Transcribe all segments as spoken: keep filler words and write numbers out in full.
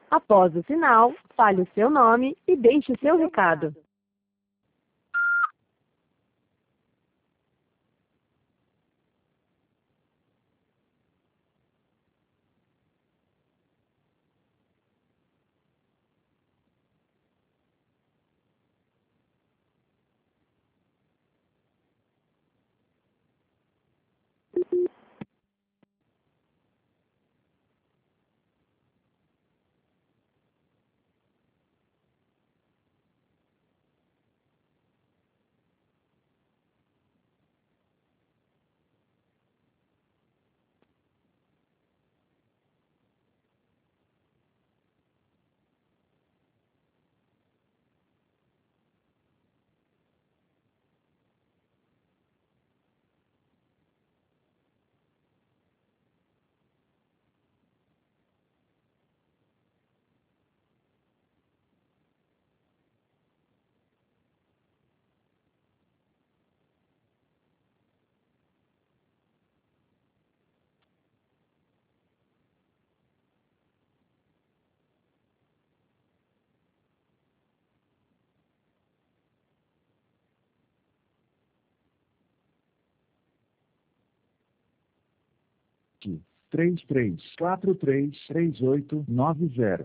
Após o sinal, fale o seu nome e deixe seu recado. três três quatro três três oito nove zero.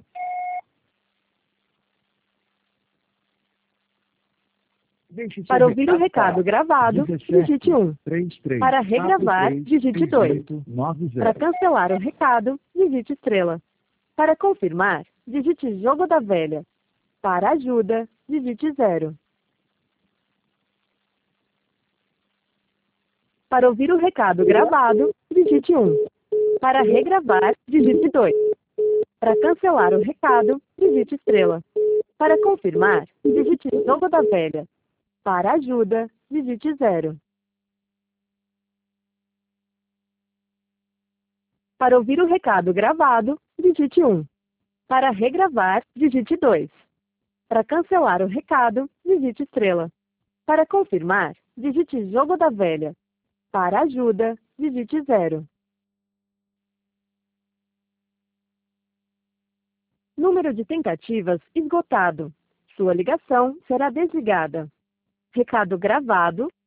Para ouvir o recado gravado, digite um. Para regravar, digite dois. Para cancelar o recado, digite estrela. Para confirmar, digite jogo da velha. Para ajuda, digite zero. Para ouvir o recado gravado, digite um. Para regravar, digite dois. Para cancelar o recado, digite estrela. Para confirmar, digite jogo da velha. Para ajuda, digite zero. Para ouvir o recado gravado, digite um. Para regravar, digite dois. Para cancelar o recado, digite estrela. Para confirmar, digite jogo da velha. Para ajuda, digite zero. Número de tentativas esgotado. Sua ligação será desligada. Recado gravado,